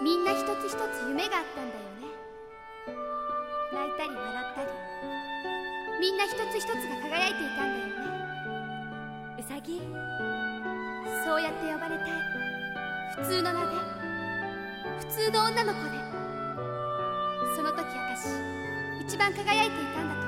みんな一つ一つ夢があったんだよね。泣いたり笑ったり、みんな一つ一つが輝いていたんだよね。ウサギ、そうやって呼ばれたい。普通の名で、普通の女の子で。その時私一番輝いていたんだと